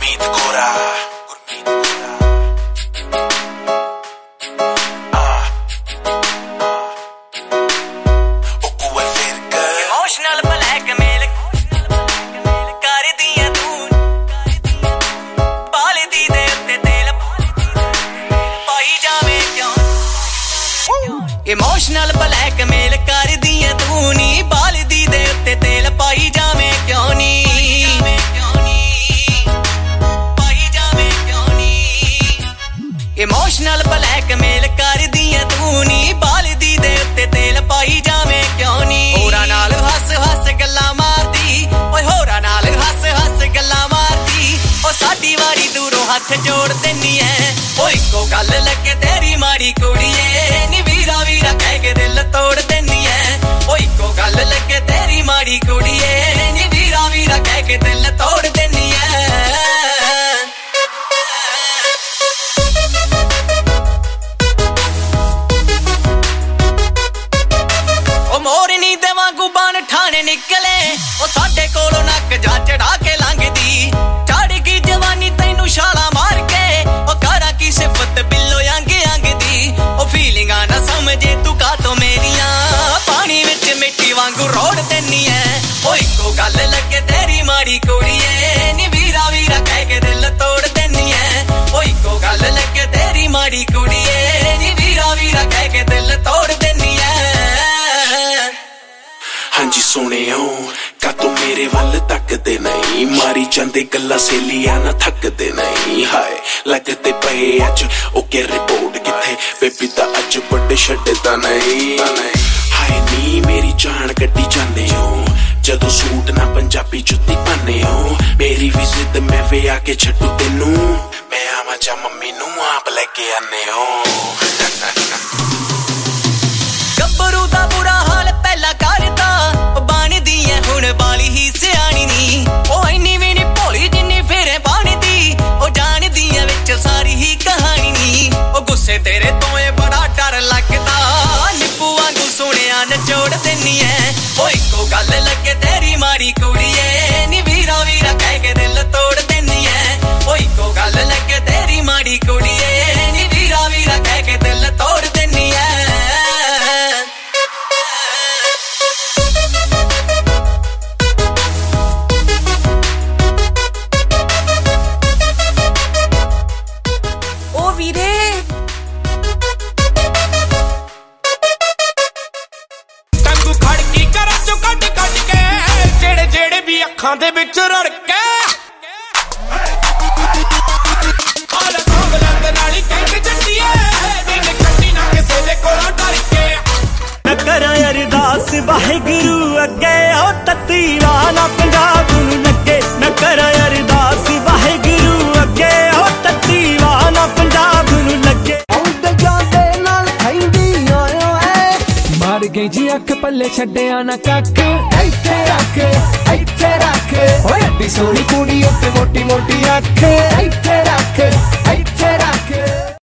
Gurmeet ਖੋਰਾ emotional blackmail ਕਰਦੀਆਂ ਤੂੰ ਬਾਲਦੀ ਦੇ ਉੱਤੇ ਤੇਲ ਪਾਈ ਜਾਵੇਂ ਕਿਉਂ ਇਮੋਸ਼ਨਲ ਬਲੈਕਮੇਲ ਕਰਦੀਆਂ ਤੂੰ ਨੀ ਬਾਲਦੀ ਦੇ ਉੱਤੇ ਤੇਲ ਪਾਈ ਜਾਵੇਂ ਕਿਉਂ ਨੀ ਇਮੋਸ਼ਨਲ ਬਲੈਕਮੇਲ ਕਰਦੀਆਂ ਤੂੰ ਨੀ ਬਾਲਦੀ ਦੇ ਉੱਤੇ ਤੇਲ ਪਾਈ ਜਾਵੇਂ ਕਿਉਂ ਨੀ ਹੋਰਾਂ ਨਾਲ ਹੱਸ ਹੱਸ ਗੱਲਾਂ ਮਾਰਦੀ ਓਏ ਹੋਰਾਂ ਨਾਲ ਹੱਸ ਹੱਸ ਗੱਲਾਂ ਮਾਰਦੀ ਓ ਸਾਡੀ ਵਾਰੀ ਦੂਰੋਂ ਹੱਥ ਜੋੜ ਦਿੰਨੀ ਐ ਓ ਇੱਕੋ ਗੱਲ ਲੱਗੇ ਤੇਰੀ ਮਾੜੀ ਕੁੜੀਏ ਨੀ ਵੀਰਾ ਵੀਰਾ ਕਹਿ ਕੇ ਦਿਲ ਤੋੜ ਦਿੰਨੀ ਐ ਓ ਇੱਕੋ ਗੱਲ ਲੱਗੇ ਤੇਰੀ ਮਾੜੀ ਕੁੜੀਏ ਨੀ ਵੀਰਾ ਵੀਰਾ ਕਹਿ ਕੇ ਦਿਲ ਤੋੜ ਦਿੰਨੀ ਐ ਮੋਰਨੀ ਦੇ ਵਾਂਗੂ ਬਣ ਠਾਣੇ ਨਿਕਲੇ ਉਹ ਸਾਡੇ ਕੋਲੋਂ ਨੱਕ ਜਾ ਚੜਾ ਕੇ ਲੰਘਦੀ ਚੜ ਗਈ ਜਵਾਨੀ ਤੈਨੂੰ ਛਾਲਾ ਮਾਰ ਕੇ ਉਹ ਕਰਾਂ ਕੀ ਸਿਫਤ ਬਿੱਲੋ ਅੰਗ ਅੰਗ ਦੀ ਉਹ ਫੀਲਿੰਗਾਂ ਨਾ ਸਮਝੇ ਤੂੰ ਕਾਤੋਂ ਮੇਰੀਆਂ ਪਾਣੀ ਵਿੱਚ ਮਿੱਟੀ ਵਾਂਗੂ ਰੋੜ ਦਿੰਨੀ ਐ ਉਹ ਇੱਕੋ ਗੱਲ ਲੱਗੇ ਤੇਰੀ ਮਾੜੀ ਕੁੜੀਏ ਨੀ ਵੀਰਾ ਵੀਰਾ ਕਹਿ ਕੇ ਦਿਲ ਤੋੜ ਦਿੰਨੀ ਐ ਉਹ ਇੱਕੋ ਗੱਲ ਲੱਗੇ ਤੇਰੀ ਮਾੜੀ ਕੁੜੀਏ ਨੀ ਵੀਰਾ ਵੀਰਾ ਕਹਿ ਕੇ ਦਿਲ ਤੋੜ ਦਿੰਨੀ ਐ ਹਾਂਜੀ ਸੋਹਣਿਓ ਕਾਤੋਂ ਮੇਰੇ ਵੱਲ ਤੱਕਦੇ ਨਹੀਂ ਮਾਰੀ ਜਾਂਦੇ ਗੱਲਾਂ ਸੇਲੀਆਂ ਨਾ ਥੱਕਦੇ ਨਹੀਂ ਹਾਏ ਲੱਗਦੇ ਪਏ ਅੱਜ ਓਕੇ ਰਿਪੋਰਟ ਕਿੱਥੇ ਬੇਬੀ ਤਾਂ ਅੱਜ ਵੱਡੇ ਛੱਡਦਾ ਨਹੀਂ ਹਾਏ ਨੀ ਮੇਰੀ ਜਾਨ ਕੱਢੀ ਜਾਂਦੇ ਹੋ ਜਦੋਂ ਸੂਟ ਨਾ ਪੰਜਾਬੀ ਜੁੱਤੀ ਪਾਨੇ ਹੋ ਮੇਰੀ ਵੀ ਜ਼ਿੱਦ ਮੈਂ ਵਿਆਹ ਕੇ ਛੱਡੂ ਤੈਨੂੰ ਮੈਂ ਆਵਾਂ ਜਾਂ ਮੰਮੀ ਨੂੰ ਆਪ ਲੈ ਕੇ ਆਨੇ ਹੋ ਗੱਭਰੂ ਦਾ ਬੁਰਾ ਹਾਲ ਪਹਿਲਾਂ ਕਰਦਾ ਬਣਦੀ ਐ ਹੁਣ ਬਾਲੀ ਹੀ ਸਿਆਣੀ ਨੀ ਉਹ ਇੰਨੀ ਵੀ ਨੀ ਭੋਲੀ ਜਿੰਨੀ ਫੇਰੇ ਬਣਦੀ ਉਹ ਜਾਣਦੀ ਐ ਵਿੱਚ ਸਾਰੀ ਹੀ ਕਹਾਣੀ ਨੀ ਉਹ ਗੁੱਸੇ ਤੇਰੇ ਤੋਂ ਏ ਬੜਾ ਡਰ ਲੱਗਦਾ ਨਿੱਪੂ ਵਾਂਗੂ ਸੋਹਣਿਆ ਨਚੋੜ ਦਿੰਨੀ ਐ ਉਹ ਇੱਕੋ ਗੱਲ ਲੱਗੇ ਤੇਰੀ ਮਾੜੀ ਕੁੜੀਏ ਨੀ ਵੀਰਾ ਵੀਰਾ ਕਹਿ ਕੇ ਦਿਲ ਤੋੜ ਦਿੰਨੀ ਐ ਉਹ ਇੱਕੋ ਗੱਲ ਲੱਗੇ ਤੇਰੀ ਮਾੜੀ ਕੁੜੀਏ ਨੀ ਵੀਰਾ ਵੀਰਾ ਕਹਿ ਕੇ ਦਿਲ ਤੋੜ ਦਿੰਨੀ ਐ ਅੱਖਾਂ ਦੇ ਵਿੱਚ ਰੜ ਕੇ ਆਲਾ ਸਾਂਭਲੰਦ ਨਾਲੀ ਕਹਿੰਦੇ ਜੱਟੀਏ ਦਿਨ ਕੱਟੀ ਨਾ ਕਿਸੇ ਦੇ ਕੋਲੋਂ ਡਰ ਕੇ ਮੈਂ ਕਰਾਂ ਅਰਦਾਸ ਵਾਹਿਗੁਰੂ ਅੱਗੇ ਉਹ ਤੱਤੀ ਵਾਲਾ ਪੰਜਾਬ ਨੂੰ ਲੱਗੇ ਮੈਂ ਕਰਾਂ ਅਰਦਾਸ ਵਾਹਿਗੁਰੂ ਅੱਗੇ ਉਹ ਤੱਤੀ ਵਾਲਾ ਪੰਜਾਬ ਨੂੰ ਲੱਗੇ ਆਉਂਦੇ ਜਾਂਦੇ ਨਾਲ ਖੈਂਦੀ ਓਏ ਮਾਰ ਗਈ ਜੀ ਅੱਖ ਪੱਲੇ ਛੱਡਿਆ ਨਾ ਕੱਖ ਇੱਥੇ ਰੱਖ ਓਏ ਅੱਡੀ ਸੋਹਣੀ ਕੁੜੀ ਉੱਤੇ ਮੋਟੀ ਮੋਟੀ ਅੱਖ ਇੱਥੇ ਰੱਖ